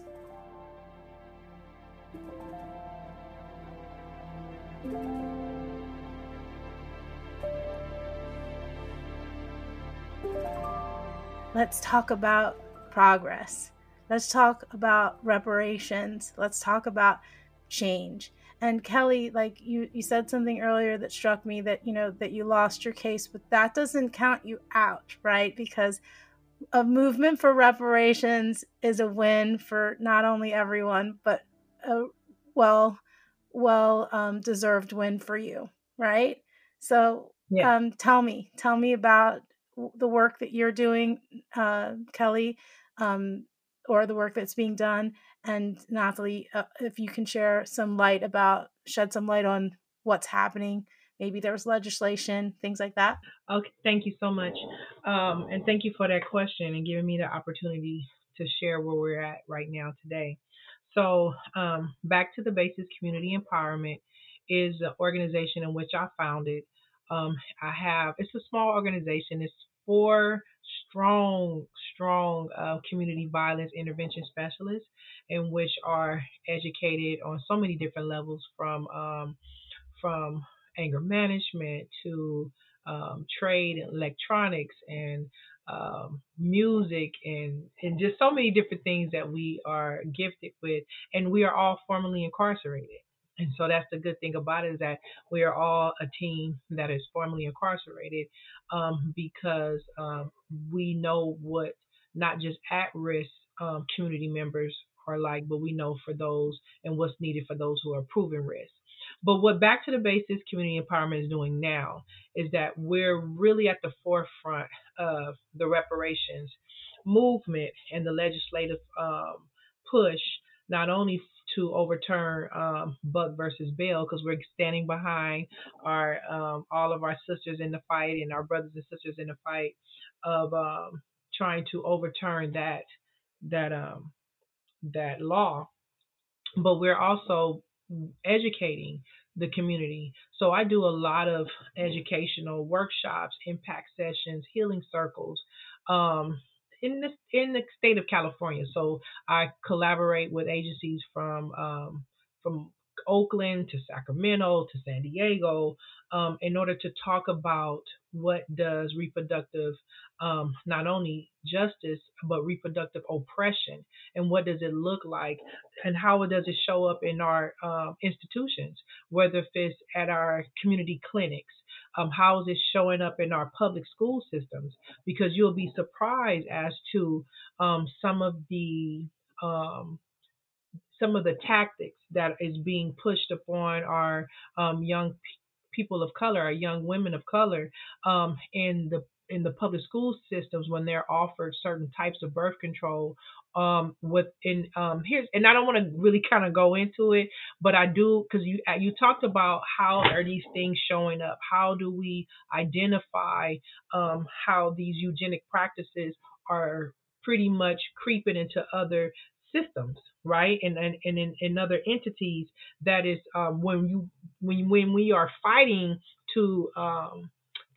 Let's talk about progress. Let's talk about reparations. Let's talk about change. And Kelly, like you, you said something earlier that struck me, that, you know, that you lost your case, but that doesn't count you out, right? Because a movement for reparations is a win for not only everyone, but a well, well um, deserved win for you, right? So Yeah. um, tell me, tell me about the work that you're doing, uh, Kelly, um, or the work that's being done. And Nathalie, uh, if you can share some light about, shed some light on what's happening. Maybe there was legislation, things like that. Okay, thank you so much. Um, and thank you for that question and giving me the opportunity to share where we're at right now today. So, um, Back to the Basis Community Empowerment is an organization in which I founded. Um, I have, it's a small organization, it's four strong, strong uh, community violence intervention specialists, in which are educated on so many different levels, from um, from anger management to um, trade and electronics and um, music and, and just so many different things that we are gifted with. And we are all formerly incarcerated. And so that's the good thing about it, is that we are all a team that is formerly incarcerated, um, because um, we know what not just at risk um, community members are like, but we know for those and what's needed for those who are proven risk. But what Back to the Basics Community Empowerment is doing now is that we're really at the forefront of the reparations movement and the legislative um, push, not only to overturn um, Buck versus Bell, because we're standing behind our um, all of our sisters in the fight and our brothers and sisters in the fight of um, trying to overturn that that um, that law, but we're also educating the community. So I do a lot of educational workshops, impact sessions, healing circles, um, in the in the state of California. So I collaborate with agencies from um, from Oakland to Sacramento to San Diego, um, in order to talk about what does reproductive, um, not only justice, but reproductive oppression, and what does it look like, and how does it show up in our um, institutions, whether it's at our community clinics, um, how is it showing up in our public school systems? Because you'll be surprised as to um, some of the um, some of the tactics that is being pushed upon our um, young people of color, our young women of color, um, in the in the public school systems, when they're offered certain types of birth control. Um, within um, here's, and I don't want to really kind of go into it, but I do, because you uh, you talked about how are these things showing up? How do we identify um, how these eugenic practices are pretty much creeping into other systems, right? And and, and in, in other entities, that is um, when you when when we are fighting to um,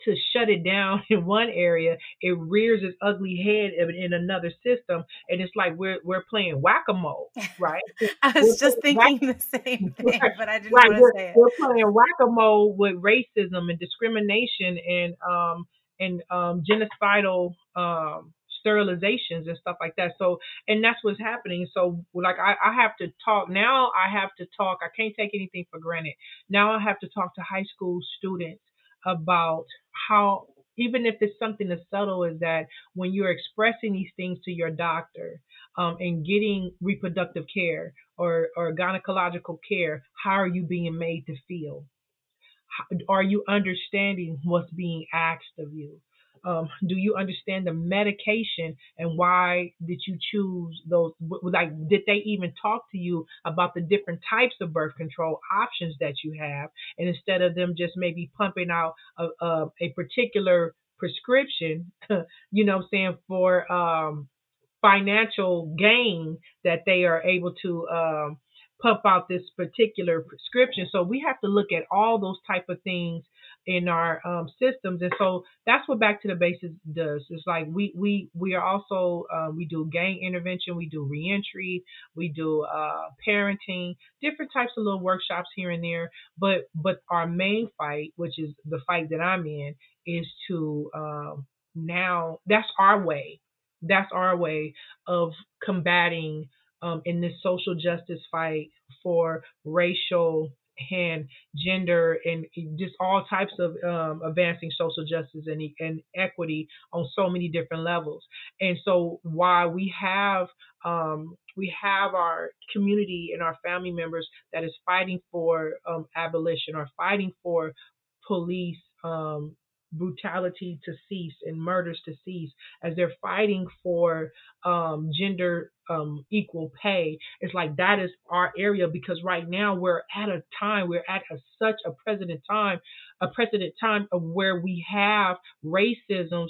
to shut it down in one area, it rears its ugly head in, in another system, and it's like we're we're playing whack-a-mole, right? I We're was just playing whack, thinking the same thing, right, but I didn't right. want to We're say it. we're playing whack-a-mole with racism and discrimination and um and um genocidal um sterilizations and stuff like that. So, and that's what's happening. So, like, I, I have to talk now. I have to talk. I can't take anything for granted. Now I have to talk to high school students about how, even if it's something as subtle as that, when you're expressing these things to your doctor um, and getting reproductive care or, or gynecological care, how are you being made to feel? How, are you understanding what's being asked of you? Um, do you understand the medication and why did you choose those? Like, did they even talk to you about the different types of birth control options that you have? And instead of them just maybe pumping out a, a, a particular prescription, you know what I'm saying, for um, financial gain, that they are able to um, pump out this particular prescription. So we have to look at all those type of things in our um, systems, and so that's what Back to the Basics does. It's like we we we are also uh, we do gang intervention, we do reentry, we do uh, parenting, different types of little workshops here and there. But but our main fight, which is the fight that I'm in, is to um, now that's our way. That's our way of combating um, in this social justice fight for racial and gender and just all types of um, advancing social justice and, e- and equity on so many different levels. And so while we have um, we have our community and our family members that is fighting for um, abolition or fighting for police um, brutality to cease and murders to cease, as they're fighting for um, gender um, equal pay. It's like that is our area, because right now we're at a time, we're at a, such a precedent time, a precedent time of where we have racisms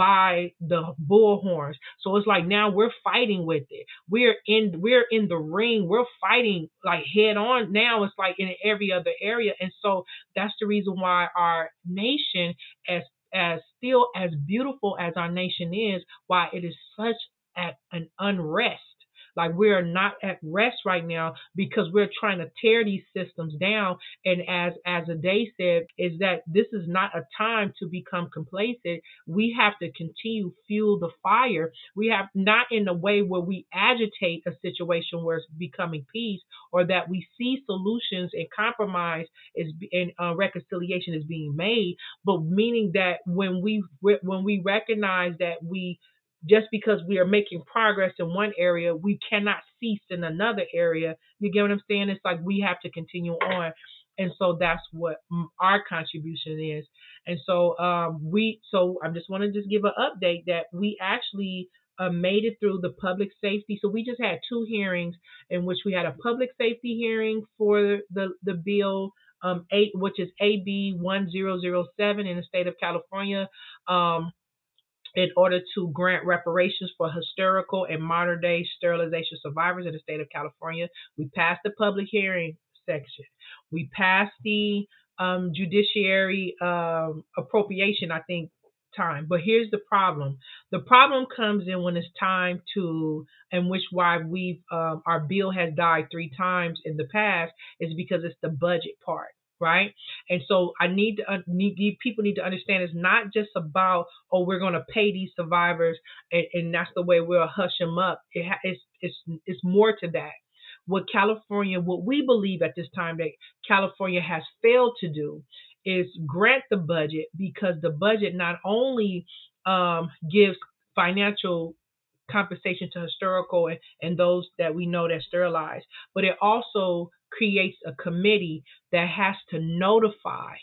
by the bullhorns. So it's like now we're fighting with it. We're in we're in the ring. We're fighting like head on. Now it's like in every other area. And so that's the reason why our nation, as as still as beautiful as our nation is, why it is such at an unrest. Like we are not at rest right now because we're trying to tear these systems down. And as as Ade said, is that this is not a time to become complacent. We have to continue fuel the fire. We have not in a way where we agitate a situation where it's becoming peace, or that we see solutions and compromise is and uh, reconciliation is being made, but meaning that when we when we recognize that we just because we are making progress in one area, we cannot cease in another area. You get what I'm saying? It's like we have to continue on. And so that's what our contribution is. And so um, we, so I just want to just give an update that we actually uh, made it through the public safety. So we just had two hearings in which we had a public safety hearing for the, the bill, um, eight, which is A B one thousand seven in the state of California. Um, in order to grant reparations for historical and modern day sterilization survivors in the state of California. We passed the public hearing section. We passed the um, judiciary um, appropriation, I think, time. But here's the problem. The problem comes in when it's time to, and which why we've, um, our bill has died three times in the past, is because it's the budget part. Right. And so I need to uh, need, need people need to understand it's not just about, oh, we're going to pay these survivors and, and that's the way we'll hush them up. It ha- it's it's it's more to that. What California, what we believe at this time that California has failed to do is grant the budget, because the budget not only um, gives financial compensation to historical and, and those that we know that sterilize, but it also creates a committee that has to notify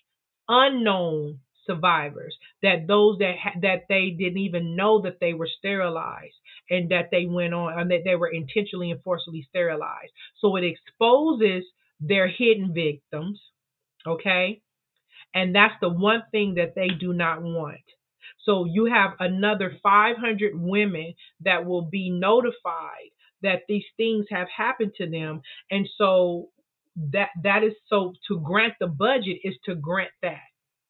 unknown survivors, that those that ha- that they didn't even know that they were sterilized and that they went on and that they were intentionally and forcibly sterilized. So it exposes their hidden victims, okay? And that's the one thing that they do not want. So you have another five hundred women that will be notified that these things have happened to them. And so that that is so to grant the budget is to grant that.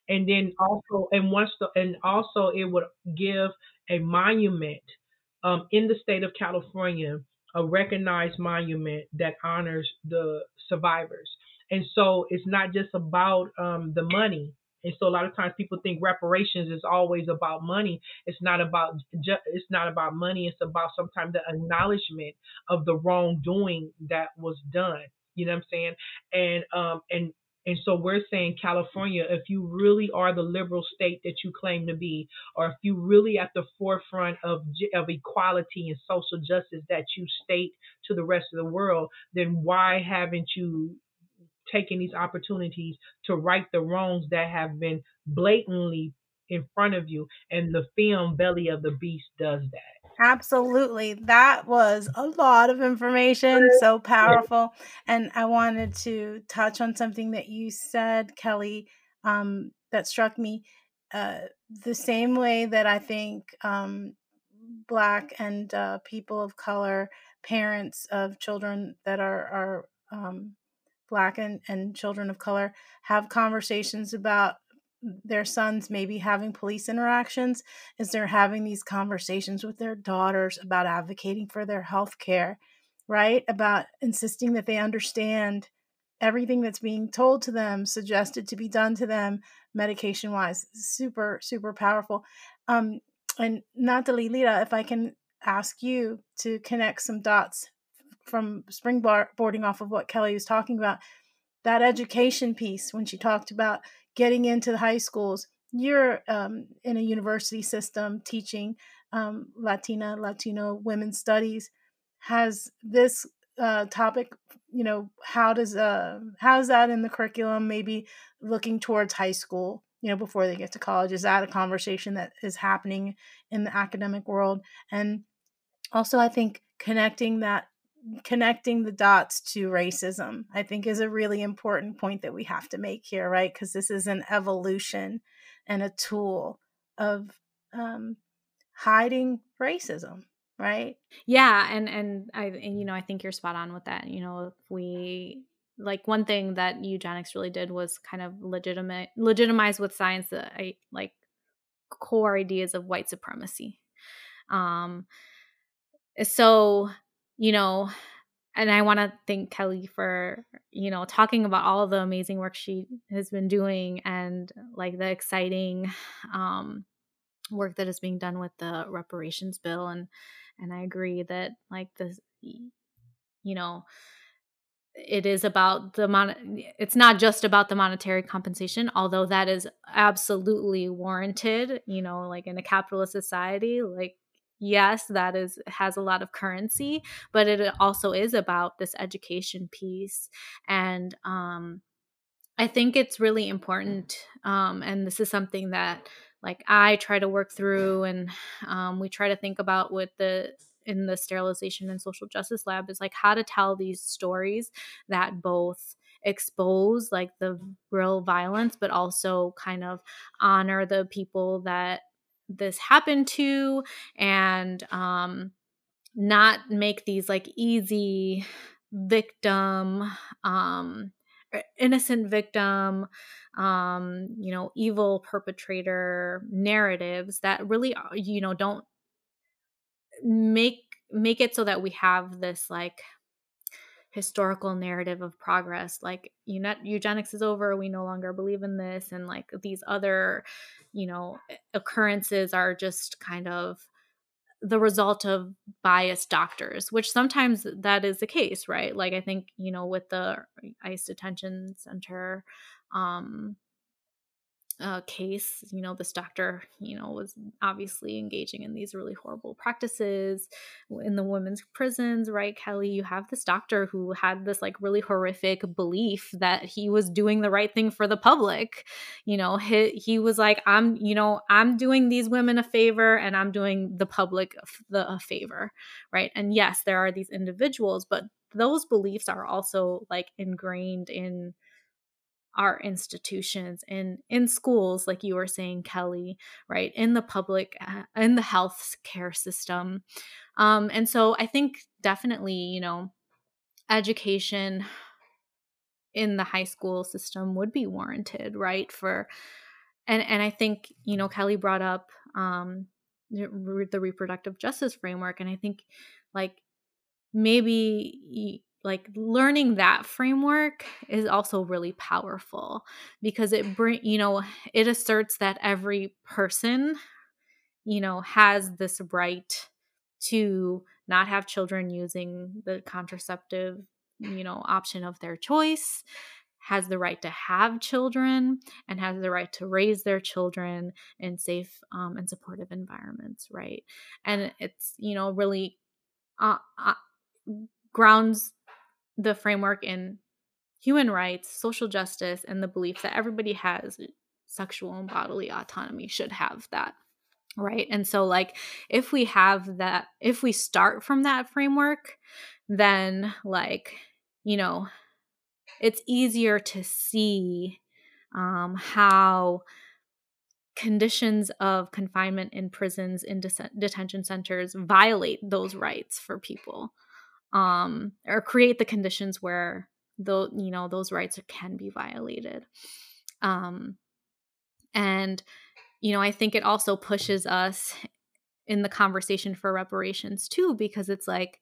And then also, and once the, and also it would give a monument um, in the state of California, a recognized monument that honors the survivors. And so it's not just about um, the money. And so a lot of times people think reparations is always about money. It's not about ju- it's not about money. It's about sometimes the acknowledgement of the wrongdoing that was done. You know what I'm saying? And um and and so we're saying California, if you really are the liberal state that you claim to be, or if you really at the forefront of of equality and social justice that you state to the rest of the world, then why haven't you taken these opportunities to right the wrongs that have been blatantly in front of you? And the film Belly of the Beast does that. Absolutely. That was a lot of information, so powerful. And I wanted to touch on something that you said, Kelly, um, that struck me. Uh, the same way that I think um, Black and uh, people of color, parents of children that are, are um, Black and, and children of color, have conversations about their sons maybe having police interactions, is they're having these conversations with their daughters about advocating for their health care, right? About insisting that they understand everything that's being told to them, suggested to be done to them, medication wise. Super, super powerful. Um, and Natalita, if I can ask you to connect some dots from springboarding off of what Kelly was talking about, that education piece when she talked about getting into the high schools. You're um, in a university system teaching um, Latina, Latino women's studies. Has this uh, topic, you know, how does uh, how is that in the curriculum? Maybe looking towards high school, you know, before they get to college. Is that a conversation that is happening in the academic world? And also, I think connecting that connecting the dots to racism, I think, is a really important point that we have to make here, right? Because this is an evolution and a tool of um, hiding racism, right? Yeah, and and I and, you know I think you're spot on with that. You know, if we like one thing that eugenics really did was kind of legitimate legitimize with science that I like core ideas of white supremacy. Um, so you know and I want to thank Kelly for, you know, talking about all of the amazing work she has been doing and like the exciting um, work that is being done with the reparations bill. And, and I agree that like this, you know, it is about the mon- it's not just about the monetary compensation, although that is absolutely warranted, you know, like in a capitalist society, like, yes, that is has a lot of currency, but it also is about this education piece. And um I think it's really important, um and this is something that like I try to work through, and um, we try to think about with the in the sterilization and social justice lab, is like how to tell these stories that both expose like the real violence but also kind of honor the people that this happened to, and um not make these like easy victim um or innocent victim, um you know evil perpetrator narratives that really are- you know don't make make it so that we have this like historical narrative of progress, like you know eugenics is over, we no longer believe in this, and like these other you know occurrences are just kind of the result of biased doctors, which sometimes that is the case, right? Like I think, you know, with the ICE detention center um uh, case, you know, this doctor, you know, was obviously engaging in these really horrible practices in the women's prisons, right? Kelly, you have this doctor who had this like really horrific belief that he was doing the right thing for the public. You know, he, he was like, I'm, you know, I'm doing these women a favor and I'm doing the public the a favor, right? And yes, there are these individuals, but those beliefs are also like ingrained in our institutions and in schools, like you were saying, Kelly, right, in the public, uh, in the health care system. Um, and so I think definitely, you know, education in the high school system would be warranted, right, for and and I think, you know, Kelly brought up um, the the reproductive justice framework, and I think like maybe like learning that framework is also really powerful because it bring you know it asserts that every person, you know, has this right to not have children using the contraceptive, you know, option of their choice, has the right to have children, and has the right to raise their children in safe um, and supportive environments, right? And it's, you know, really uh, uh, grounds the framework in human rights, social justice, and the belief that everybody has sexual and bodily autonomy, should have that. Right. And so like if we have that, if we start from that framework, then like, you know, it's easier to see um, how conditions of confinement in prisons, in de- detention centers violate those rights for people, um, or create the conditions where the, you know, those rights can be violated. Um, and you know, I think it also pushes us in the conversation for reparations too, because it's like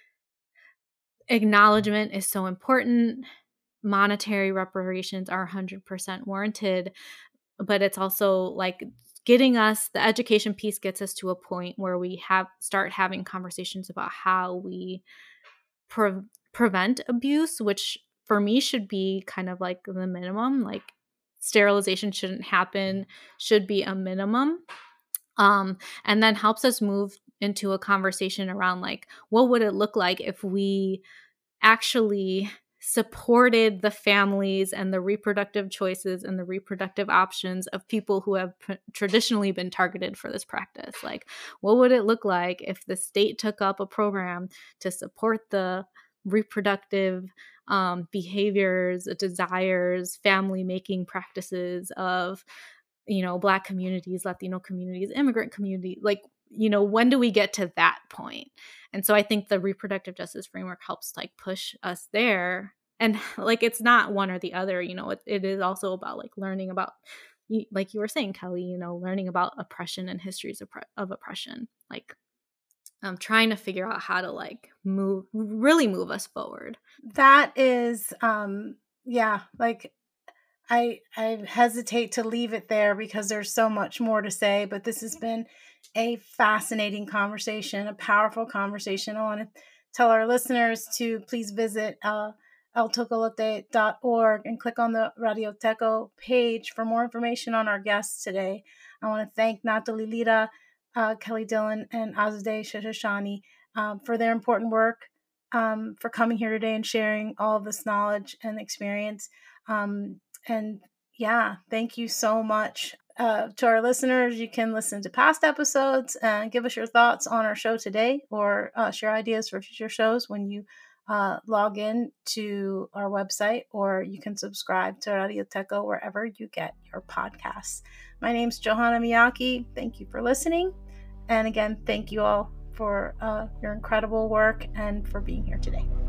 acknowledgement is so important. Monetary reparations are one hundred percent warranted, but it's also like getting us, the education piece gets us to a point where we have start having conversations about how we pre- prevent abuse, which for me should be kind of like the minimum. Like sterilization shouldn't happen, should be a minimum. Um, and then helps us move into a conversation around like, what would it look like if we actually supported the families and the reproductive choices and the reproductive options of people who have p- traditionally been targeted for this practice? Like, what would it look like if the state took up a program to support the reproductive um, behaviors, desires, family making practices of, you know, Black communities, Latino communities, immigrant community? Like, you know, when do we get to that point? And so I think the reproductive justice framework helps like push us there. And like, it's not one or the other, you know, it, it is also about like learning about, like you were saying, Kelly, you know, learning about oppression and histories of, of oppression, like um, trying to figure out how to like move, really move us forward. That is, um, yeah, like I I hesitate to leave it there because there's so much more to say, but this has been a fascinating conversation, a powerful conversation. I want to tell our listeners to please visit uh, el tocolote dot org and click on the Radio Teco page for more information on our guests today. I want to thank Nathalie Lira, uh, Kelly Dillon, and Azadeh Shahshani um, for their important work, um, for coming here today and sharing all of this knowledge and experience. Um, And yeah, thank you so much. Uh, to our listeners, you can listen to past episodes and give us your thoughts on our show today, or uh, share ideas for future shows when you uh, log in to our website, or you can subscribe to Radio Teco wherever you get your podcasts. My name's Johanna Miyake. Thank you for listening. And again, thank you all for uh, your incredible work and for being here today.